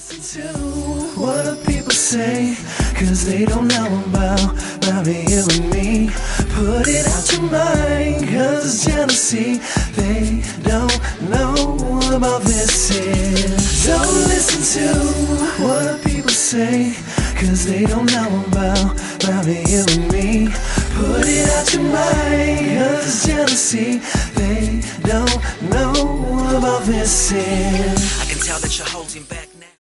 listen to what the people say, cause they don't know about me, you and me. Put it out your mind, cause it's jealousy. They don't know about this here. Don't listen to what the people say, cause they don't know about me, you and me. Put it out your mind, cause it's jealousy. They don't know about this here. I can tell that you're holding back.